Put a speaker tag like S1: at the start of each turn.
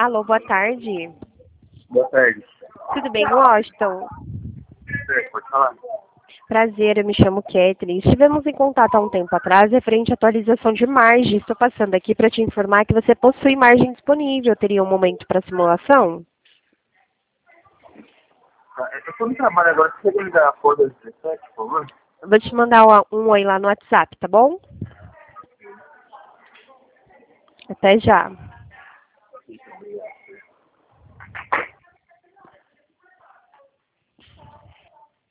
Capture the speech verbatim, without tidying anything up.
S1: Alô, boa tarde.
S2: Boa tarde.
S1: Tudo bem, Washington?
S2: Certo, pode falar.
S1: Prazer, eu me chamo Kathleen. Estivemos em contato há um tempo atrás referente à atualização de margem. Estou passando aqui para te informar que você possui margem disponível. Teria um momento para simulação?
S2: Ah, Eu estou no trabalho agora. Você quer me dar a foto das dezessete, por favor?
S1: Eu vou te mandar um oi lá no WhatsApp, tá bom? Até já.